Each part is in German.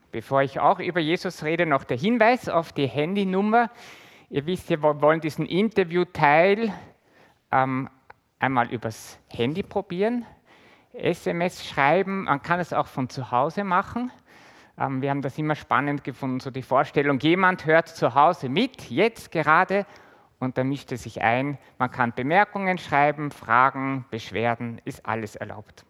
Bevor ich auch über Jesus rede, noch der Hinweis auf die Handynummer. Ihr wisst, wir wollen diesen Interviewteil einmal übers Handy probieren. SMS schreiben, man kann es auch von zu Hause machen. Wir haben das immer spannend gefunden, so die Vorstellung, jemand hört zu Hause mit, jetzt gerade, und dann mischt es sich ein. Man kann Bemerkungen schreiben, Fragen, Beschwerden, ist alles erlaubt.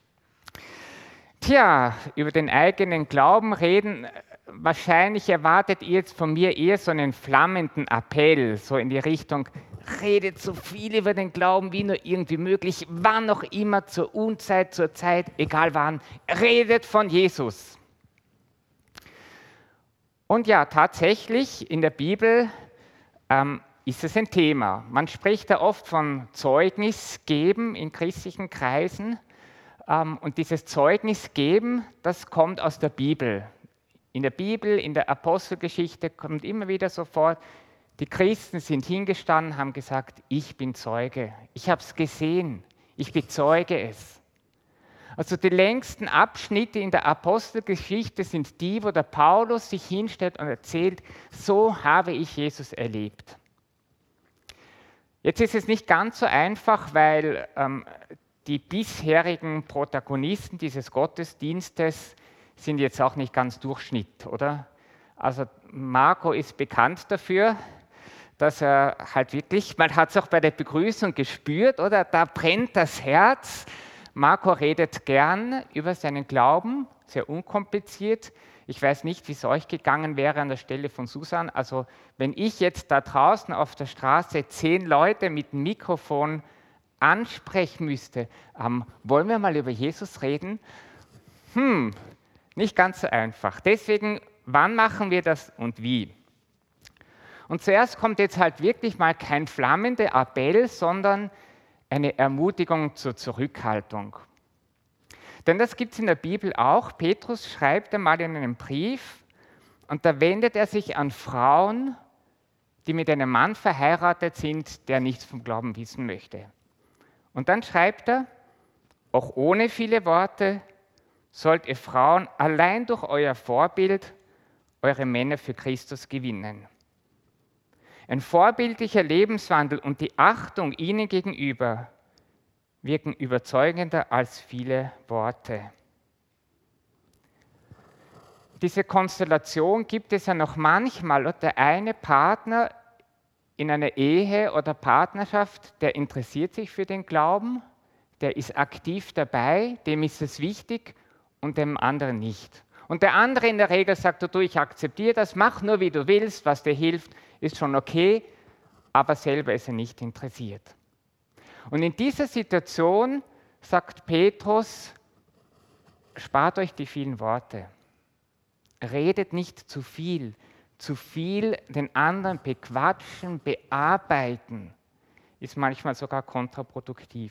Tja, über den eigenen Glauben reden, wahrscheinlich erwartet ihr jetzt von mir eher so einen flammenden Appell, so in die Richtung, redet so viel über den Glauben wie nur irgendwie möglich, wann auch immer, zur Unzeit, zur Zeit, egal wann, redet von Jesus. Und ja, tatsächlich, in der Bibel ist es ein Thema. Man spricht da oft von Zeugnis geben in christlichen Kreisen. Und dieses Zeugnis geben, das kommt aus der Bibel. In der Bibel, in der Apostelgeschichte kommt immer wieder so vor, die Christen sind hingestanden, haben gesagt, ich bin Zeuge, ich habe es gesehen, ich bezeuge es. Also die längsten Abschnitte in der Apostelgeschichte sind die, wo der Paulus sich hinstellt und erzählt, so habe ich Jesus erlebt. Jetzt ist es nicht ganz so einfach, weil die bisherigen Protagonisten dieses Gottesdienstes sind jetzt auch nicht ganz Durchschnitt, oder? Also Marco ist bekannt dafür, dass er halt wirklich, man hat es auch bei der Begrüßung gespürt, oder? Da brennt das Herz. Marco redet gern über seinen Glauben, sehr unkompliziert. Ich weiß nicht, wie es euch gegangen wäre an der Stelle von Susan. Also wenn ich jetzt da draußen auf der Straße 10 Leute mit dem Mikrofon ansprechen müsste, wollen wir mal über Jesus reden? Nicht ganz so einfach. Deswegen, wann machen wir das und wie? Und zuerst kommt jetzt halt wirklich mal kein flammender Appell, sondern eine Ermutigung zur Zurückhaltung. Denn das gibt es in der Bibel auch. Petrus schreibt einmal in einem Brief und da wendet er sich an Frauen, die mit einem Mann verheiratet sind, der nichts vom Glauben wissen möchte. Und dann schreibt er, auch ohne viele Worte, sollt ihr Frauen allein durch euer Vorbild eure Männer für Christus gewinnen. Ein vorbildlicher Lebenswandel und die Achtung ihnen gegenüber wirken überzeugender als viele Worte. Diese Konstellation gibt es ja noch manchmal. Der eine Partner in einer Ehe oder Partnerschaft, der interessiert sich für den Glauben, der ist aktiv dabei, dem ist es wichtig und dem anderen nicht. Und der andere in der Regel sagt, du, ich akzeptiere das, mach nur wie du willst, was dir hilft, ist schon okay, aber selber ist er nicht interessiert. Und in dieser Situation sagt Petrus, spart euch die vielen Worte, redet nicht zu viel den anderen bequatschen, bearbeiten, ist manchmal sogar kontraproduktiv.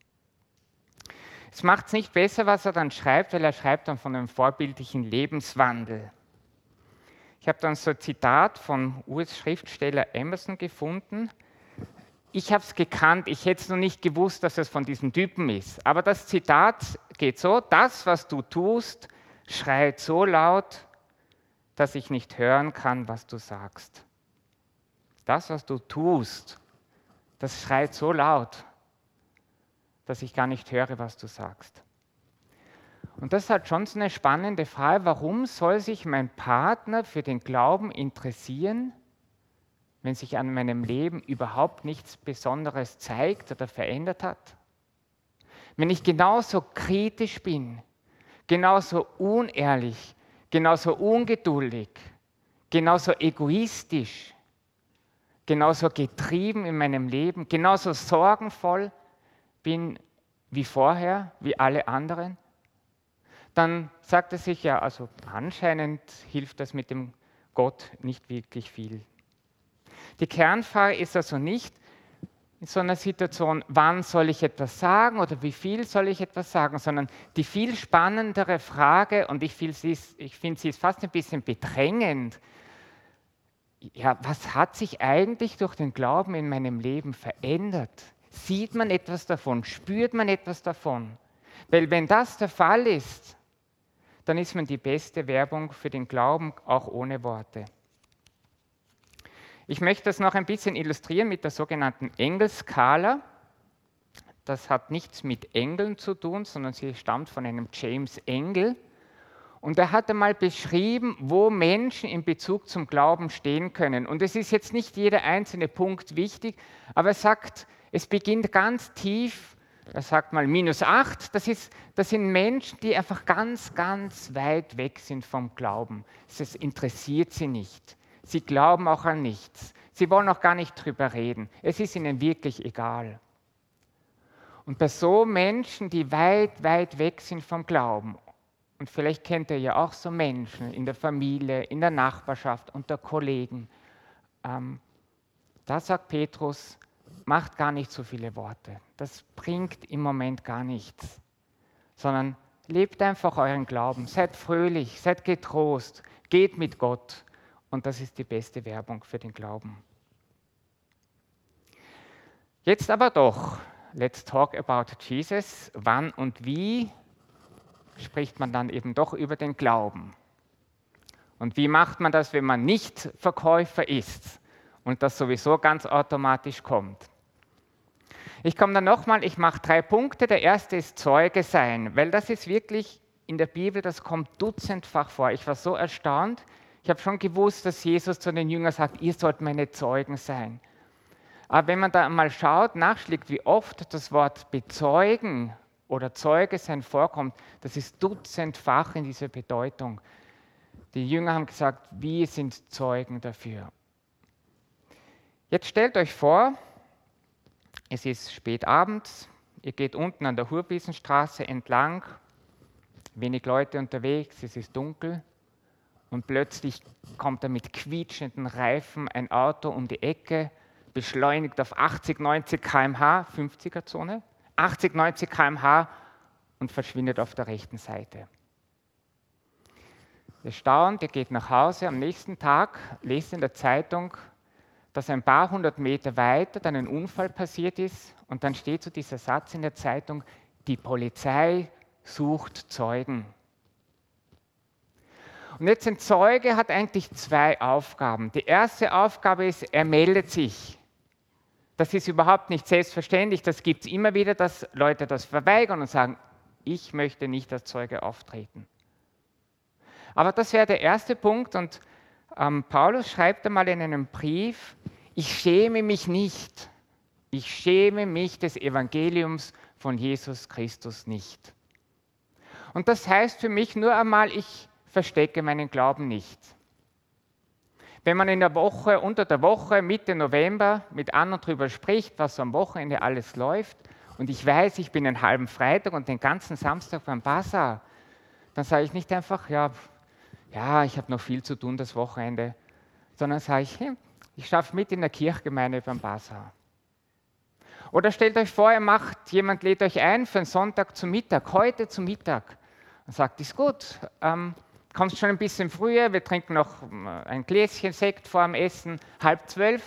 Es macht es nicht besser, was er dann schreibt, weil er schreibt dann von einem vorbildlichen Lebenswandel. Ich habe dann so ein Zitat von US-Schriftsteller Emerson gefunden. Ich habe es gekannt, ich hätte es noch nicht gewusst, dass es von diesem Typen ist. Aber das Zitat geht so, das, was du tust, schreit so laut, dass ich nicht hören kann, was du sagst. Das, was du tust, das schreit so laut, dass ich gar nicht höre, was du sagst. Und das ist halt schon so eine spannende Frage, warum soll sich mein Partner für den Glauben interessieren, wenn sich an meinem Leben überhaupt nichts Besonderes zeigt oder verändert hat? Wenn ich genauso kritisch bin, genauso unehrlich, genauso ungeduldig, genauso egoistisch, genauso getrieben in meinem Leben, genauso sorgenvoll bin wie vorher, wie alle anderen, dann sagt er sich ja, also anscheinend hilft das mit dem Gott nicht wirklich viel. Die Kernfrage ist also nicht in so einer Situation, wann soll ich etwas sagen oder wie viel soll ich etwas sagen, sondern die viel spannendere Frage, und ich finde, sie ist fast ein bisschen bedrängend, ja, was hat sich eigentlich durch den Glauben in meinem Leben verändert? Sieht man etwas davon? Spürt man etwas davon? Weil wenn das der Fall ist, dann ist man die beste Werbung für den Glauben, auch ohne Worte. Ich möchte das noch ein bisschen illustrieren mit der sogenannten Engelskala. Das hat nichts mit Engeln zu tun, sondern sie stammt von einem James Engel. Und er hat einmal beschrieben, wo Menschen in Bezug zum Glauben stehen können. Und es ist jetzt nicht jeder einzelne Punkt wichtig, aber er sagt, es beginnt ganz tief. Er sagt mal -8, das sind Menschen, die einfach ganz, ganz weit weg sind vom Glauben. Es interessiert sie nicht. Sie glauben auch an nichts. Sie wollen auch gar nicht drüber reden. Es ist ihnen wirklich egal. Und bei so Menschen, die weit, weit weg sind vom Glauben, und vielleicht kennt ihr ja auch so Menschen in der Familie, in der Nachbarschaft, unter Kollegen, da sagt Petrus, macht gar nicht so viele Worte. Das bringt im Moment gar nichts. Sondern lebt einfach euren Glauben. Seid fröhlich, seid getrost, geht mit Gott. Und das ist die beste Werbung für den Glauben. Jetzt aber doch, let's talk about Jesus. Wann und wie spricht man dann eben doch über den Glauben? Und wie macht man das, wenn man nicht Verkäufer ist und das sowieso ganz automatisch kommt? Ich komme dann nochmal, ich mache 3 Punkte. Der erste ist Zeuge sein, weil das ist wirklich in der Bibel, das kommt dutzendfach vor. Ich war so erstaunt, ich habe schon gewusst, dass Jesus zu den Jüngern sagt, ihr sollt meine Zeugen sein. Aber wenn man da mal schaut, nachschlägt, wie oft das Wort bezeugen oder Zeuge sein vorkommt, das ist dutzendfach in dieser Bedeutung. Die Jünger haben gesagt, wir sind Zeugen dafür. Jetzt stellt euch vor, es ist spät abends, ihr geht unten an der Hurwiesenstraße entlang, wenig Leute unterwegs, es ist dunkel und plötzlich kommt da mit quietschenden Reifen ein Auto um die Ecke, beschleunigt auf 80, 90 km/h, 50er-Zone, 80, 90 km/h und verschwindet auf der rechten Seite. Ihr staunt, ihr geht nach Hause, am nächsten Tag lest in der Zeitung, dass ein paar hundert Meter weiter dann ein Unfall passiert ist und dann steht so dieser Satz in der Zeitung, die Polizei sucht Zeugen. Und jetzt ein Zeuge hat eigentlich 2 Aufgaben. Die erste Aufgabe ist, er meldet sich. Das ist überhaupt nicht selbstverständlich, das gibt es immer wieder, dass Leute das verweigern und sagen, ich möchte nicht als Zeuge auftreten. Aber das wäre der erste Punkt und Paulus schreibt einmal in einem Brief, ich schäme mich nicht. Ich schäme mich des Evangeliums von Jesus Christus nicht. Und das heißt für mich nur einmal, ich verstecke meinen Glauben nicht. Wenn man in der Woche, unter der Woche, Mitte November mit anderen darüber spricht, was so am Wochenende alles läuft, und ich weiß, ich bin den halben Freitag und den ganzen Samstag beim Basar, dann sage ich nicht einfach, ja, ich habe noch viel zu tun das Wochenende, sondern sage ich, ich schaffe mit in der Kirchgemeinde beim Basar. Oder stellt euch vor, jemand lädt euch ein für einen Sonntag zum Mittag, heute zum Mittag. Und sagt, ist gut, kommst schon ein bisschen früher, wir trinken noch ein Gläschen Sekt vor dem Essen, 11:30.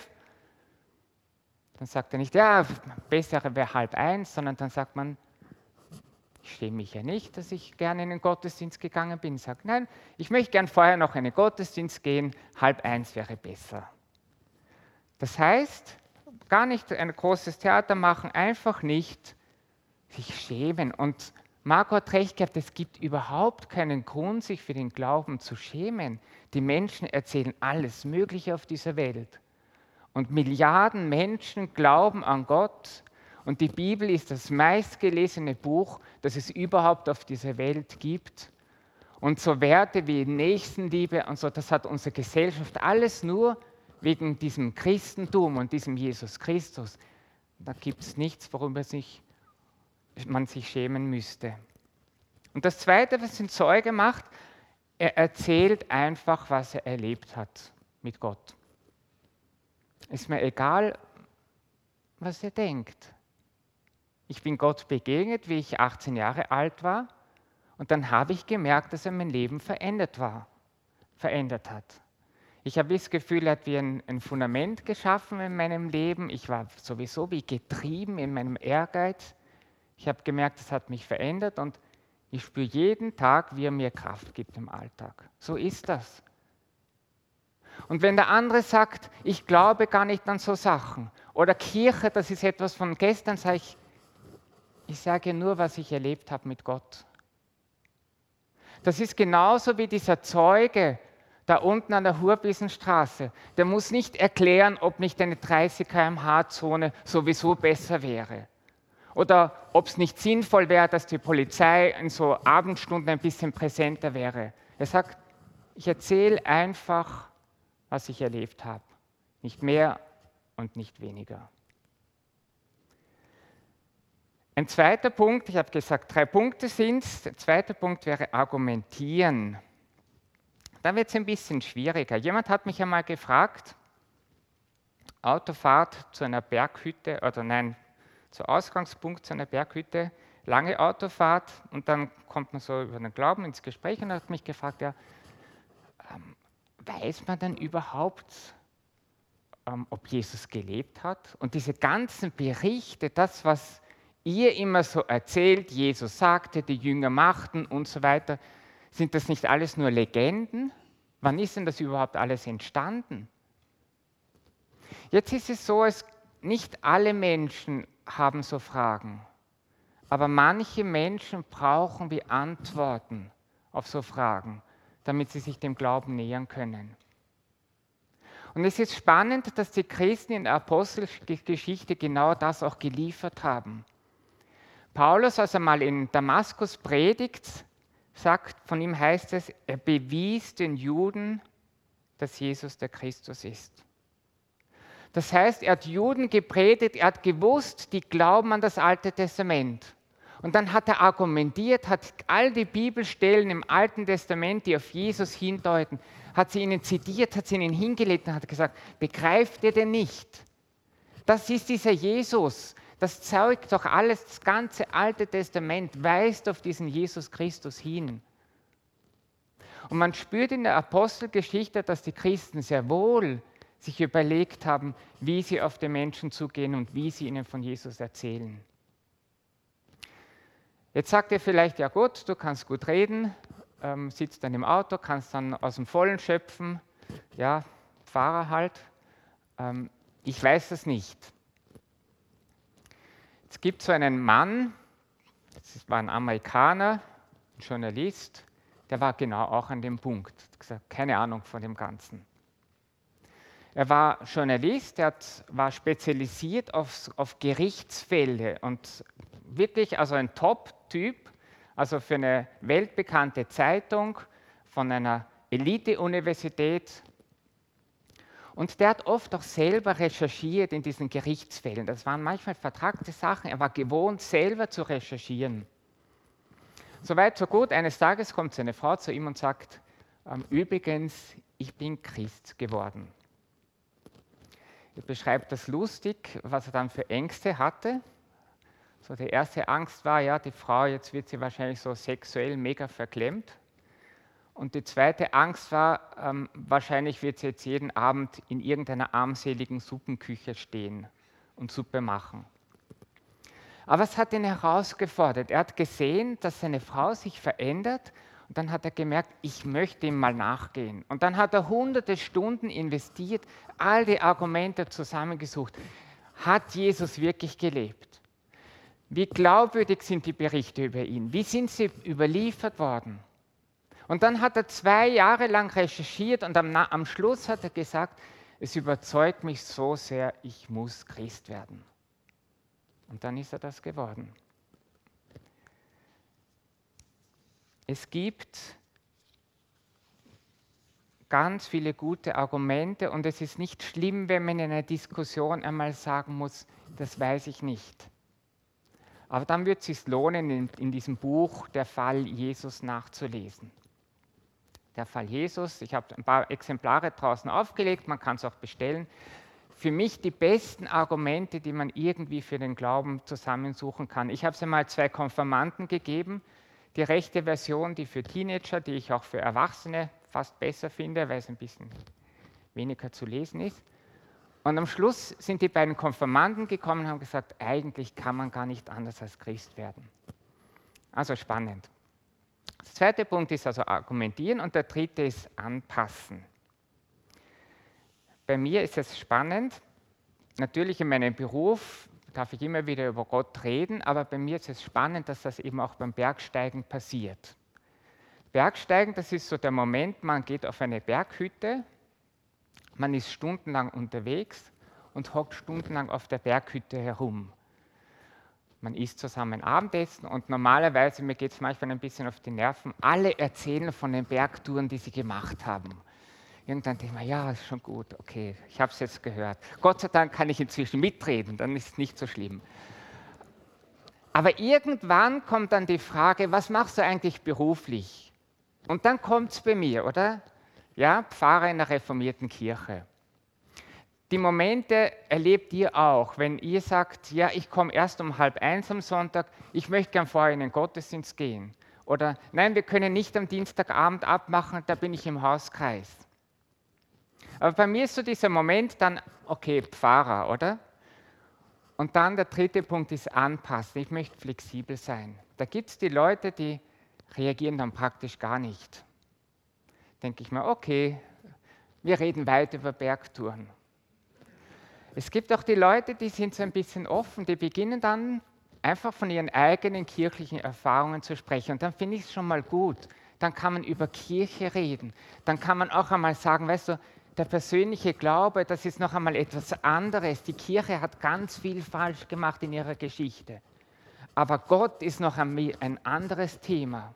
Dann sagt er nicht, ja, besser wäre 12:30, sondern dann sagt man, ich schäme mich ja nicht, dass ich gerne in den Gottesdienst gegangen bin. Sagt, nein, ich möchte gern vorher noch in den Gottesdienst gehen, 12:30 wäre besser. Das heißt, gar nicht ein großes Theater machen, einfach nicht sich schämen. Und Marco hat recht gehabt, es gibt überhaupt keinen Grund, sich für den Glauben zu schämen. Die Menschen erzählen alles Mögliche auf dieser Welt. Und Milliarden Menschen glauben an Gott. Und die Bibel ist das meistgelesene Buch, das es überhaupt auf dieser Welt gibt. Und so Werte wie Nächstenliebe und so, das hat unsere Gesellschaft alles nur wegen diesem Christentum und diesem Jesus Christus. Da gibt es nichts, worüber man sich schämen müsste. Und das Zweite, was ein Zeuge macht, er erzählt einfach, was er erlebt hat mit Gott. Ist mir egal, was er denkt. Ich bin Gott begegnet, wie ich 18 Jahre alt war, und dann habe ich gemerkt, dass er mein Leben verändert hat. Ich habe das Gefühl, er hat wie ein Fundament geschaffen in meinem Leben. Ich war sowieso wie getrieben in meinem Ehrgeiz. Ich habe gemerkt, das hat mich verändert und Ich spüre jeden Tag, wie er mir Kraft gibt im Alltag. So ist das. Und wenn der andere sagt, ich glaube gar nicht an so Sachen, oder Kirche, das ist etwas von gestern, sage ich sage nur, was ich erlebt habe mit Gott. Das ist genauso wie dieser Zeuge da unten an der Hurbisenstraße. Der muss nicht erklären, ob nicht eine 30 km/h-Zone sowieso besser wäre. Oder ob es nicht sinnvoll wäre, dass die Polizei in so Abendstunden ein bisschen präsenter wäre. Er sagt, ich erzähle einfach, was ich erlebt habe. Nicht mehr und nicht weniger. Ein zweiter Punkt, ich habe gesagt, 3 Punkte sind es. Der zweite Punkt wäre argumentieren. Da wird es ein bisschen schwieriger. Jemand hat mich einmal gefragt, Autofahrt zu einer Berghütte, oder nein, zu Ausgangspunkt zu einer Berghütte, lange Autofahrt, und dann kommt man so über den Glauben ins Gespräch und hat mich gefragt, ja, weiß man denn überhaupt, ob Jesus gelebt hat? Und diese ganzen Berichte, das, was ihr immer so erzählt, Jesus sagte, die Jünger machten und so weiter, sind das nicht alles nur Legenden? Wann ist denn das überhaupt alles entstanden? Jetzt ist es so, nicht alle Menschen haben so Fragen, aber manche Menschen brauchen wie Antworten auf so Fragen, damit sie sich dem Glauben nähern können. Und es ist spannend, dass die Christen in der Apostelgeschichte genau das auch geliefert haben. Paulus, als er mal in Damaskus predigt, sagt, von ihm heißt es, er bewies den Juden, dass Jesus der Christus ist. Das heißt, er hat Juden gepredigt, er hat gewusst, die glauben an das Alte Testament. Und dann hat er argumentiert, hat all die Bibelstellen im Alten Testament, die auf Jesus hindeuten, hat sie ihnen zitiert, hat sie ihnen hingelegt und hat gesagt, begreift ihr denn nicht? Das ist dieser Jesus. Das zeugt doch alles, das ganze Alte Testament weist auf diesen Jesus Christus hin. Und man spürt in der Apostelgeschichte, dass die Christen sehr wohl sich überlegt haben, wie sie auf die Menschen zugehen und wie sie ihnen von Jesus erzählen. Jetzt sagt ihr vielleicht, ja gut, du kannst gut reden, sitzt dann im Auto, kannst dann aus dem Vollen schöpfen, ja, Fahrer halt. Ich weiß das nicht. Es gibt so einen Mann, das war ein Amerikaner, ein Journalist, der war genau auch an dem Punkt. Er hat gesagt, keine Ahnung von dem Ganzen. Er war Journalist, war spezialisiert auf Gerichtsfälle und wirklich also ein Top-Typ, also für eine weltbekannte Zeitung von einer Elite-Universität. Und der hat oft auch selber recherchiert in diesen Gerichtsfällen. Das waren manchmal vertragte Sachen, er war gewohnt, selber zu recherchieren. Soweit, so gut. Eines Tages kommt seine Frau zu ihm und sagt, übrigens, ich bin Christ geworden. Er beschreibt das lustig, was er dann für Ängste hatte. So die erste Angst war, ja, die Frau, jetzt wird sie wahrscheinlich so sexuell mega verklemmt. Und die zweite Angst war, wahrscheinlich wird sie jetzt jeden Abend in irgendeiner armseligen Suppenküche stehen und Suppe machen. Aber es hat ihn herausgefordert. Er hat gesehen, dass seine Frau sich verändert. Und dann hat er gemerkt, ich möchte ihm mal nachgehen. Und dann hat er hunderte Stunden investiert, all die Argumente zusammengesucht. Hat Jesus wirklich gelebt? Wie glaubwürdig sind die Berichte über ihn? Wie sind sie überliefert worden? Und dann hat er 2 Jahre lang recherchiert und am Schluss hat er gesagt, es überzeugt mich so sehr, ich muss Christ werden. Und dann ist er das geworden. Es gibt ganz viele gute Argumente und es ist nicht schlimm, wenn man in einer Diskussion einmal sagen muss, das weiß ich nicht. Aber dann wird es sich lohnen, in diesem Buch der Fall Jesus nachzulesen. Der Fall Jesus, ich habe ein paar Exemplare draußen aufgelegt, man kann es auch bestellen. Für mich die besten Argumente, die man irgendwie für den Glauben zusammensuchen kann. Ich habe es einmal 2 Konfirmanden gegeben, die rechte Version, die für Teenager, die ich auch für Erwachsene fast besser finde, weil es ein bisschen weniger zu lesen ist. Und am Schluss sind die beiden Konfirmanden gekommen und haben gesagt, eigentlich kann man gar nicht anders als Christ werden. Also spannend. Der zweite Punkt ist also argumentieren und der dritte ist anpassen. Bei mir ist es spannend, natürlich in meinem Beruf darf ich immer wieder über Gott reden, aber bei mir ist es spannend, dass das eben auch beim Bergsteigen passiert. Bergsteigen, das ist so der Moment, man geht auf eine Berghütte, man ist stundenlang unterwegs und hockt stundenlang auf der Berghütte herum. Man isst zusammen Abendessen und normalerweise, mir geht es manchmal ein bisschen auf die Nerven, alle erzählen von den Bergtouren, die sie gemacht haben. Irgendwann denke ich mir, ja, ist schon gut, okay, ich habe es jetzt gehört. Gott sei Dank kann ich inzwischen mitreden, dann ist es nicht so schlimm. Aber irgendwann kommt dann die Frage, was machst du eigentlich beruflich? Und dann kommt es bei mir, oder? Ja, Pfarrer in der reformierten Kirche. Die Momente erlebt ihr auch, wenn ihr sagt, ja, ich komme erst um 12:30 am Sonntag, ich möchte gern vorher in den Gottesdienst gehen. Oder nein, wir können nicht am Dienstagabend abmachen, da bin ich im Hauskreis. Aber bei mir ist so dieser Moment dann, okay, Pfarrer, oder? Und dann der dritte Punkt ist anpassen. Ich möchte flexibel sein. Da gibt es die Leute, die reagieren dann praktisch gar nicht. Denke ich mir, okay, wir reden weiter über Bergtouren. Es gibt auch die Leute, die sind so ein bisschen offen, die beginnen dann einfach von ihren eigenen kirchlichen Erfahrungen zu sprechen. Und dann finde ich es schon mal gut. Dann kann man über Kirche reden. Dann kann man auch einmal sagen, weißt du, der persönliche Glaube, das ist noch einmal etwas anderes. Die Kirche hat ganz viel falsch gemacht in ihrer Geschichte. Aber Gott ist noch ein anderes Thema.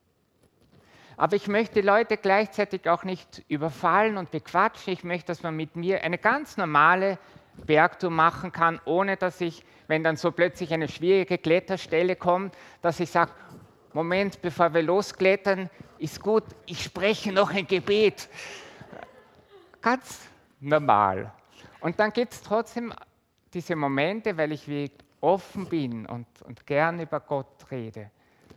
Aber ich möchte die Leute gleichzeitig auch nicht überfallen und bequatschen. Ich möchte, dass man mit mir eine ganz normale Bergtour machen kann, ohne dass ich, wenn dann so plötzlich eine schwierige Kletterstelle kommt, dass ich sage, Moment, bevor wir losklettern, ist gut, ich spreche noch ein Gebet. Ganz normal. Und dann gibt es trotzdem diese Momente, weil ich wie offen bin und gern über Gott rede.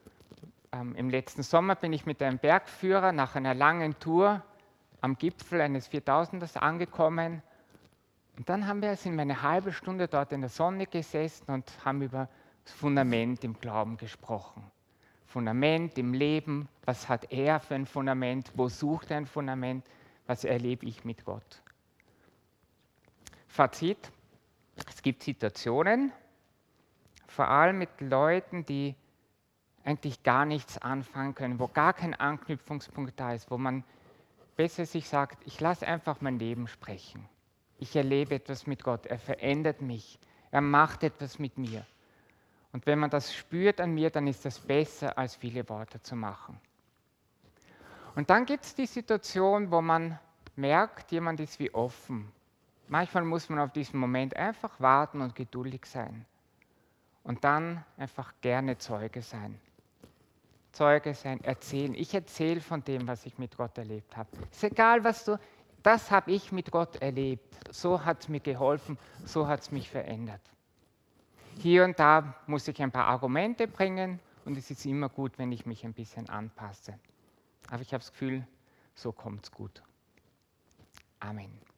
Im letzten Sommer bin ich mit einem Bergführer nach einer langen Tour am Gipfel eines 4000ers angekommen. Und dann haben wir also in eine halbe Stunde dort in der Sonne gesessen und haben über das Fundament im Glauben gesprochen. Fundament im Leben, was hat er für ein Fundament, wo sucht er ein Fundament, was erlebe ich mit Gott. Fazit, es gibt Situationen, vor allem mit Leuten, die eigentlich gar nichts anfangen können, wo gar kein Anknüpfungspunkt da ist, wo man besser sich sagt, ich lasse einfach mein Leben sprechen. Ich erlebe etwas mit Gott, er verändert mich, er macht etwas mit mir. Und wenn man das spürt an mir, dann ist das besser, als viele Worte zu machen. Und dann gibt es die Situation, wo man merkt, jemand ist wie offen. Manchmal muss man auf diesen Moment einfach warten und geduldig sein. Und dann einfach gerne Zeuge sein. Zeuge sein, erzählen. Ich erzähle von dem, was ich mit Gott erlebt habe. Ist egal, was du, das habe ich mit Gott erlebt. So hat es mir geholfen, so hat es mich verändert. Hier und da muss ich ein paar Argumente bringen und es ist immer gut, wenn ich mich ein bisschen anpasse. Aber ich habe das Gefühl, so kommt es gut. Amen.